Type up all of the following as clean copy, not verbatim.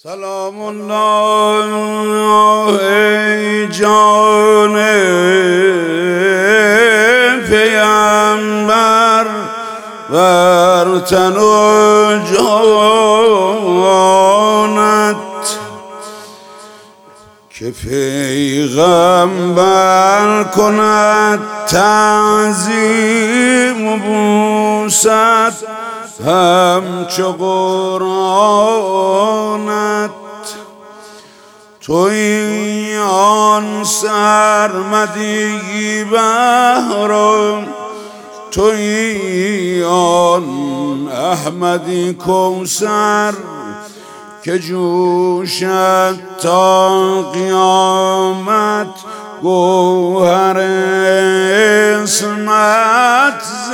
سلام الله ای جان پیامبر بر تن و جانت که پیغمبر کند تعظیم و بوست همچو قرآنت. توی آن سرمدی بهرم، توی آن احمدی کوثر که جوشد تا قیامت گوهر اسمت ز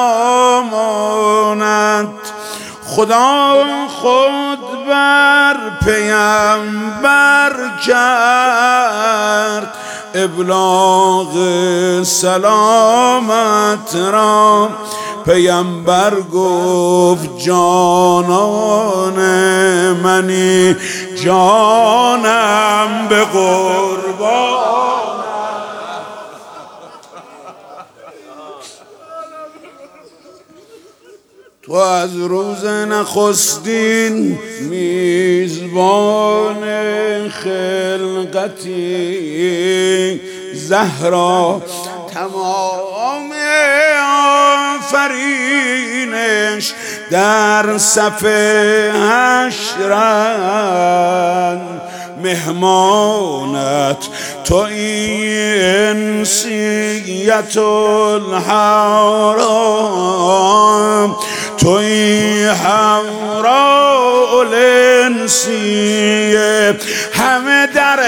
دامانت. خدا خود بر پیامبر کرد ابلاغ سلامت را. پیامبر گفت جانان منی، جانم به قربان. تو از روز نخستین میزبان خلقتی زهرا، تمام آفرینش در صف حشرن. مهمانت تویی انسیت الحرام، تویی حوراء الانسیه. همه در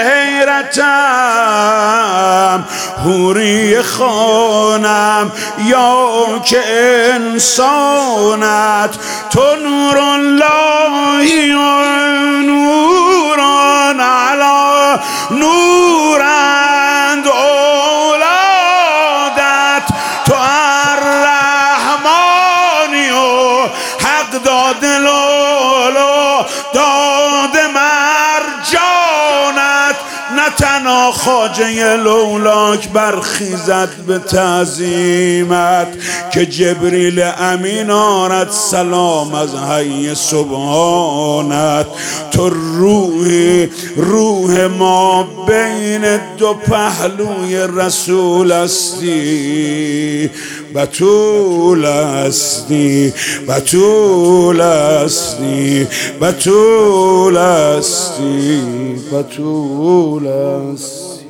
حیرتم حوری خانم یا که انسانت. تو نور اللهی و نوران علی نورند اولادت. تو الرحمانی و حق داد لولو داد مرجانت. نه تنها خواجه لولاک برخیزد به تعظیمت که جبریل امین آرد سلام از حی سبحانت. تو روح ما بین دو پهلوی رسول هستی. بتول هستی، بتول هستی، بتول هستی، بتول هستی.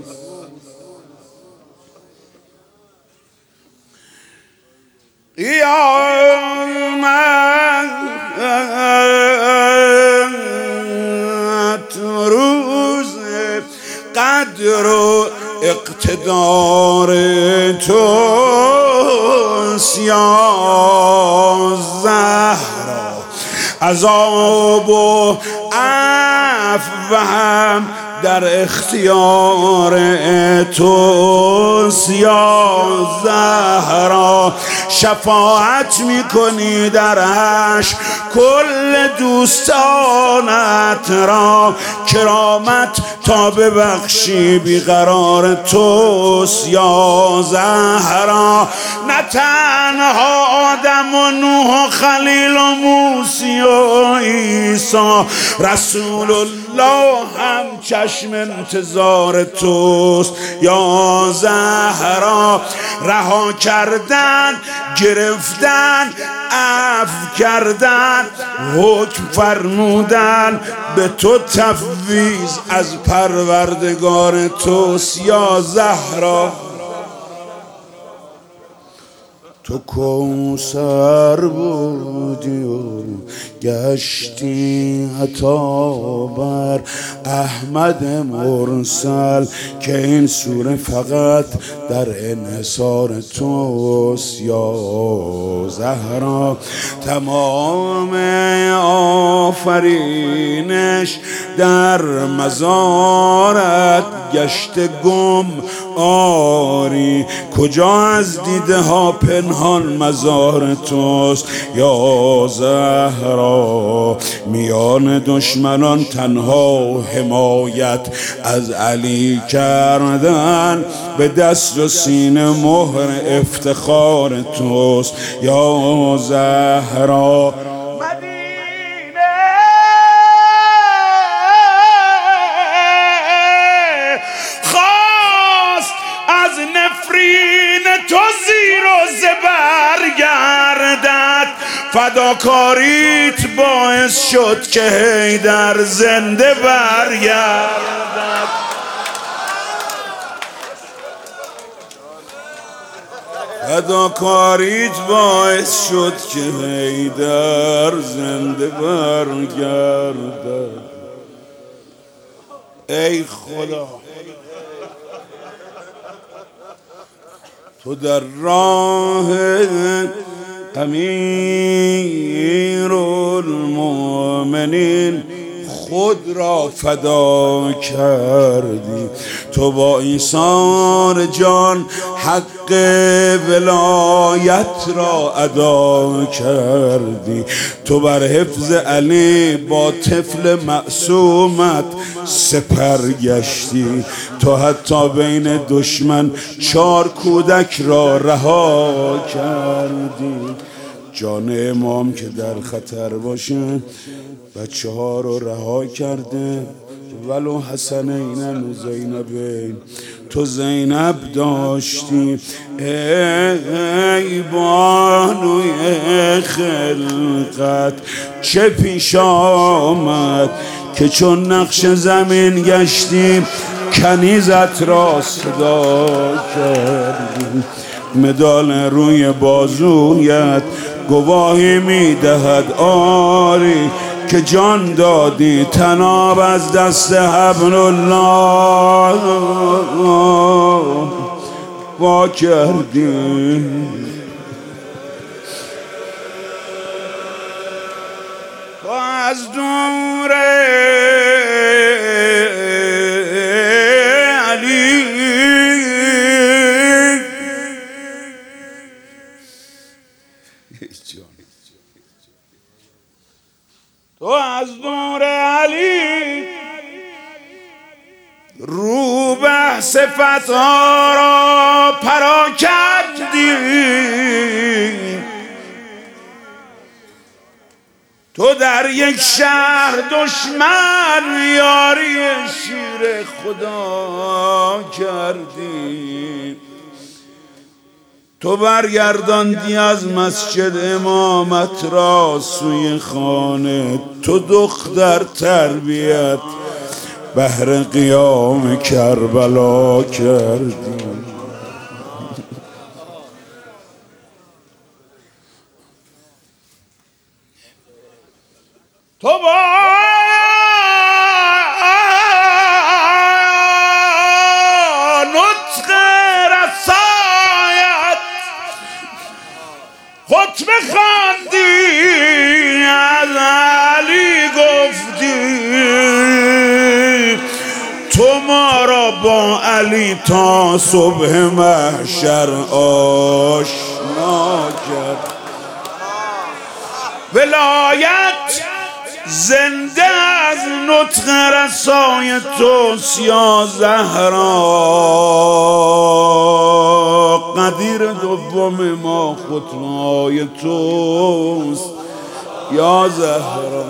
قیامت روز قدر و اقتدار توست یا زهرا. عذاب و عفو هم در اختیار توست یا زهرا. شفاعت میکنی در حشر کل دوستانت را. کرامت تا ببخشی بیقرار توست یا زهرا. نه تنها آدم و نوح و خلیل و موسی و عیسی، رسول الله هم چشم انتظار توست یا زهرا. رها کردن، گرفتن، عفو کردن، حکم فرمودن، به تو تفویض از پروردگار توست یا زهرا. تو کوثر بودی و گشتی عطا بر احمد مرسل که این سوره فقط در انحصار توست یا زهرا. تمام آفرینش در مزارت گشته گم آری، کجا از دیده ها پنهان مزار توست یا زهرا. میان دشمنان تنها حمایت از علی کردن، به دست و سینه مهر افتخار توست یا زهرا. تو زیر و زبر گردد، فداکاریت باعث شد که حیدر زنده برگردد. فداکاریت باعث شد که حیدر زنده برگردد. ای خدا، تو در راه امیرالمؤمنین خود را فدا کردی. تو با ایثار جان حق ولایت را ادا کردی. تو بر حفظ علی با طفل معصومت سپر گشتی. تو حتی بین دشمن 4 کودک را رها کردی. جان امام که در خطر باشه بچه ها رو رها کرده، ولو حسنین و زینبین. تو زینب داشتی ای بانوی خلقت، چه پیش آمد که چون نقش زمین گشتی کنیزت را صدا کردی. مدال روی بازویت گواهی میدهد آری که جان دادی تناب از دست حبل الله وا کردی. تو از دور علی تو از نور علی رو به صفتها را پرا کردی. تو در یک شهر دشمن یاری شیر خدا کردی. تو برگرداندی از مسجد امامت را سوی خانه. تو دختر تربیت بهر قیام کربلا کردی. تو با نطق رسایت خطبه خواندی، از علی گفتی تو ما را با علی تا صبح محشر آشنا کرد. ولایت زنده از نطق رسای توست یا زهرا. قدیر دوم ما خطبه‌های توست یا زهرا.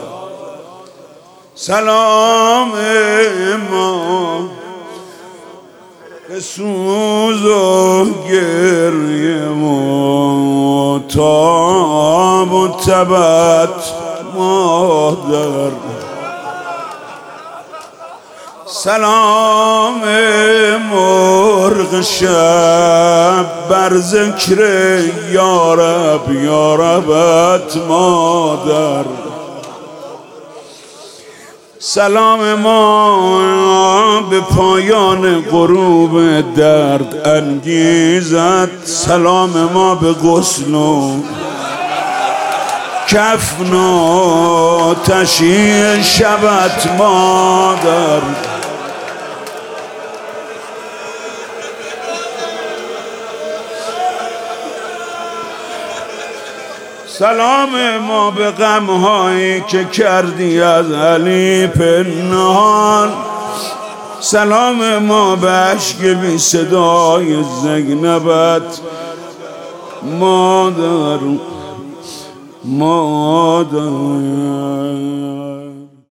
سلام ما به سوز و گریه و تاب و تبت مادر. سلام مرغ شب بر ذکر یارب یاربت مادر. سلام ما به پایان غروب درد انگیزت. سلام ما به غسل و کفن و تشییع شبت مادر. سلام ما به غمهایی که کردی از علی پنهان، سلام ما به عشق بی صدای زینبت مادر